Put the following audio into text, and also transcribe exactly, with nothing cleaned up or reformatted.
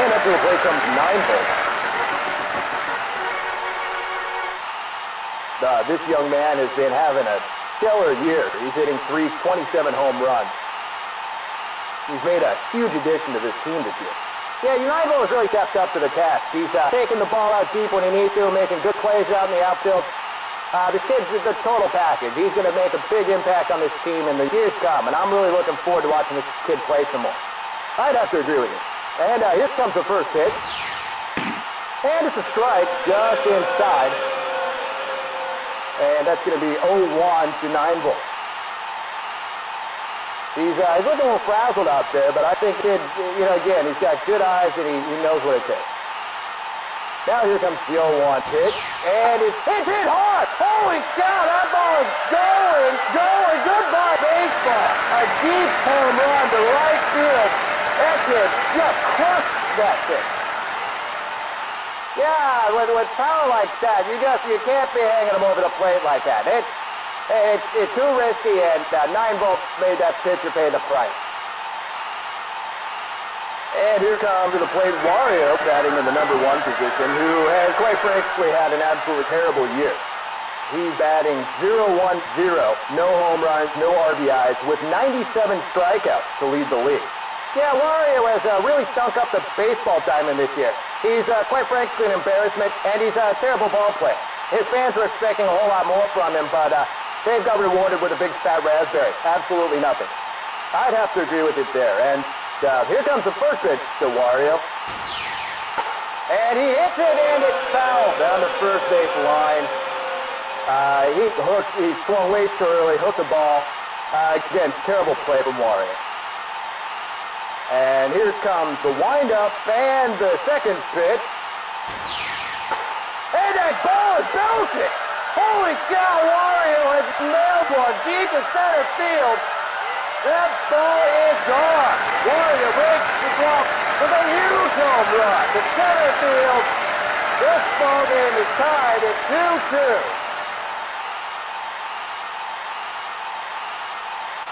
And up to the plate comes nine Volt. Uh, this young man has been having a stellar year. He's hitting three twenty-seven home runs. He's made a huge addition to this team this year. Yeah, United has really stepped up to the task. He's uh, taking the ball out deep when he needs to, making good plays out in the outfield. Uh, the kid's the total package. He's going to make a big impact on this team in the years come, and I'm really looking forward to watching this kid play some more. I'd have to agree with you. And uh, here comes the first pitch. And it's a strike just inside. And that's going to be oh one to nine Volt. He's, uh, he's looking a little frazzled out there, but I think, kid, you know, again, he's got good eyes and he, he knows what it takes. Now here comes the oh one pitch, and it's, it's hit hard! Holy cow, that ball is going, going, goodbye baseball! A deep home run to right field. That kid just crushed that thing. Yeah, with, with power like that, you just, you can't be hanging him over the plate like that. It's, it's, it's too risky, and uh, nine Volt made that pitcher pay the price. And here comes to the plate Wario, batting in the number one position, who has, quite frankly, had an absolutely terrible year. He's batting oh one oh, no home runs, no R B Is, with ninety-seven strikeouts to lead the league. Yeah, Wario has uh, really stunk up the baseball diamond this year. He's, uh, quite frankly, an embarrassment, and he's a terrible ball player. His fans are expecting a whole lot more from him, but uh, they've got rewarded with a big fat raspberry. Absolutely nothing. I'd have to agree with it there, and uh, here comes the first pitch to Wario. And he hits it, and it's foul down the first base line. Uh, he hooked, he swung way too early, hooked the ball. Uh, again, terrible play from Wario. And here comes the windup and the second pitch. And that ball is bouncing! Holy cow, Wario has nailed one deep in center field. That ball is gone. Wario breaks the block with a huge home run to center field. This ball game is tied at two two.